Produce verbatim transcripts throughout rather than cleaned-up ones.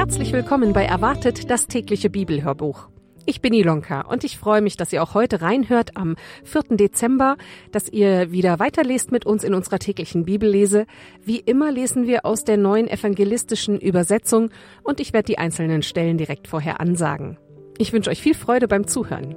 Herzlich willkommen bei Erwartet, das tägliche Bibelhörbuch. Ich bin Ilonka und ich freue mich, dass ihr auch heute reinhört am vierten Dezember, dass ihr wieder weiterlest mit uns in unserer täglichen Bibellese. Wie immer lesen wir aus der neuen evangelistischen Übersetzung und ich werde die einzelnen Stellen direkt vorher ansagen. Ich wünsche euch viel Freude beim Zuhören.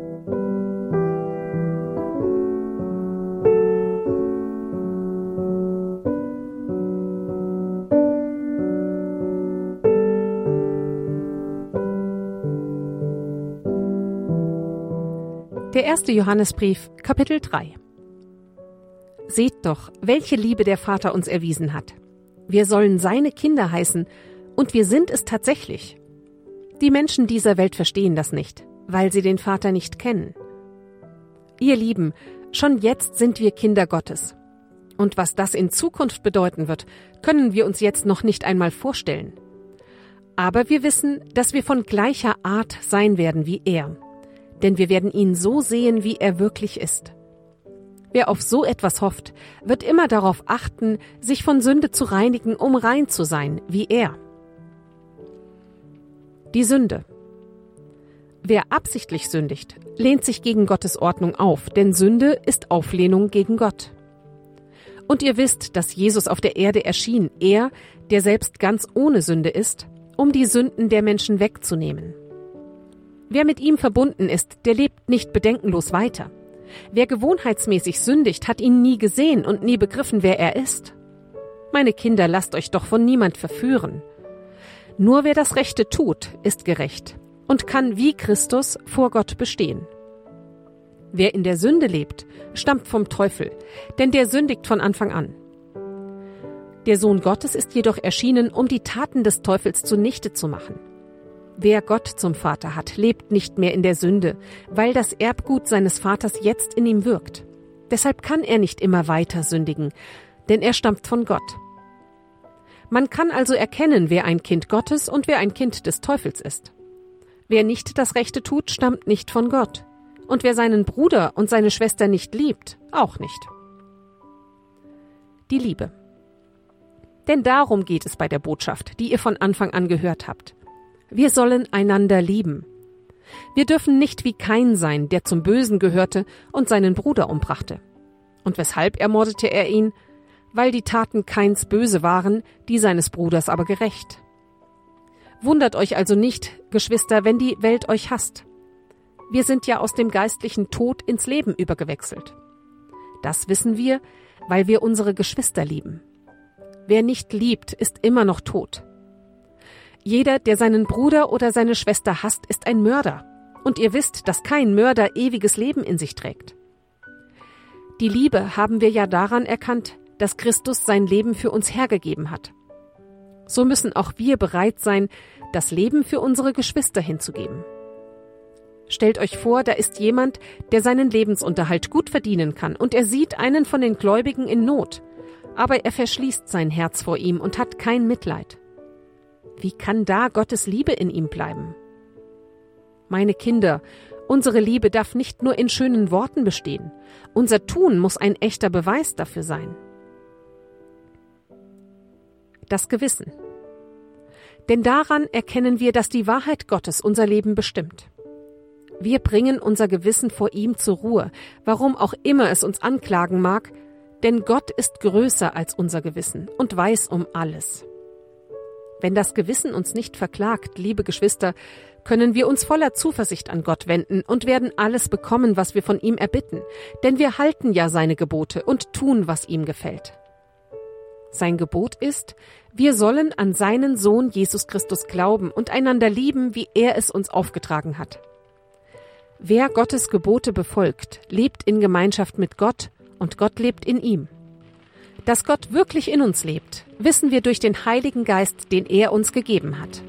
Der erste Johannesbrief, Kapitel drei. Seht doch, welche Liebe der Vater uns erwiesen hat. Wir sollen seine Kinder heißen, und wir sind es tatsächlich. Die Menschen dieser Welt verstehen das nicht, weil sie den Vater nicht kennen. Ihr Lieben, schon jetzt sind wir Kinder Gottes. Und was das in Zukunft bedeuten wird, können wir uns jetzt noch nicht einmal vorstellen. Aber wir wissen, dass wir von gleicher Art sein werden wie er. Denn wir werden ihn so sehen, wie er wirklich ist. Wer auf so etwas hofft, wird immer darauf achten, sich von Sünde zu reinigen, um rein zu sein, wie er. Die Sünde. Wer absichtlich sündigt, lehnt sich gegen Gottes Ordnung auf, denn Sünde ist Auflehnung gegen Gott. Und ihr wisst, dass Jesus auf der Erde erschien, er, der selbst ganz ohne Sünde ist, um die Sünden der Menschen wegzunehmen. Wer mit ihm verbunden ist, der lebt nicht bedenkenlos weiter. Wer gewohnheitsmäßig sündigt, hat ihn nie gesehen und nie begriffen, wer er ist. Meine Kinder, lasst euch doch von niemand verführen. Nur wer das Rechte tut, ist gerecht und kann wie Christus vor Gott bestehen. Wer in der Sünde lebt, stammt vom Teufel, denn der sündigt von Anfang an. Der Sohn Gottes ist jedoch erschienen, um die Taten des Teufels zunichte zu machen. Wer Gott zum Vater hat, lebt nicht mehr in der Sünde, weil das Erbgut seines Vaters jetzt in ihm wirkt. Deshalb kann er nicht immer weiter sündigen, denn er stammt von Gott. Man kann also erkennen, wer ein Kind Gottes und wer ein Kind des Teufels ist. Wer nicht das Rechte tut, stammt nicht von Gott. Und wer seinen Bruder und seine Schwester nicht liebt, auch nicht. Die Liebe. Denn darum geht es bei der Botschaft, die ihr von Anfang an gehört habt. Wir sollen einander lieben. Wir dürfen nicht wie Kain sein, der zum Bösen gehörte und seinen Bruder umbrachte. Und weshalb ermordete er ihn? Weil die Taten Kains böse waren, die seines Bruders aber gerecht. Wundert euch also nicht, Geschwister, wenn die Welt euch hasst. Wir sind ja aus dem geistlichen Tod ins Leben übergewechselt. Das wissen wir, weil wir unsere Geschwister lieben. Wer nicht liebt, ist immer noch tot. Jeder, der seinen Bruder oder seine Schwester hasst, ist ein Mörder. Und ihr wisst, dass kein Mörder ewiges Leben in sich trägt. Die Liebe haben wir ja daran erkannt, dass Christus sein Leben für uns hergegeben hat. So müssen auch wir bereit sein, das Leben für unsere Geschwister hinzugeben. Stellt euch vor, da ist jemand, der seinen Lebensunterhalt gut verdienen kann und er sieht einen von den Gläubigen in Not, aber er verschließt sein Herz vor ihm und hat kein Mitleid. Wie kann da Gottes Liebe in ihm bleiben? Meine Kinder, unsere Liebe darf nicht nur in schönen Worten bestehen. Unser Tun muss ein echter Beweis dafür sein. Das Gewissen. Denn daran erkennen wir, dass die Wahrheit Gottes unser Leben bestimmt. Wir bringen unser Gewissen vor ihm zur Ruhe, warum auch immer es uns anklagen mag, denn Gott ist größer als unser Gewissen und weiß um alles. Wenn das Gewissen uns nicht verklagt, liebe Geschwister, können wir uns voller Zuversicht an Gott wenden und werden alles bekommen, was wir von ihm erbitten, denn wir halten ja seine Gebote und tun, was ihm gefällt. Sein Gebot ist, wir sollen an seinen Sohn Jesus Christus glauben und einander lieben, wie er es uns aufgetragen hat. Wer Gottes Gebote befolgt, lebt in Gemeinschaft mit Gott und Gott lebt in ihm. Dass Gott wirklich in uns lebt, wissen wir durch den Heiligen Geist, den er uns gegeben hat.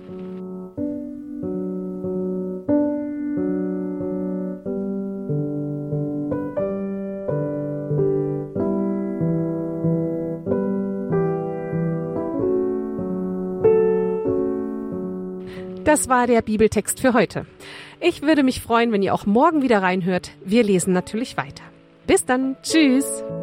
Das war der Bibeltext für heute. Ich würde mich freuen, wenn ihr auch morgen wieder reinhört. Wir lesen natürlich weiter. Bis dann. Tschüss.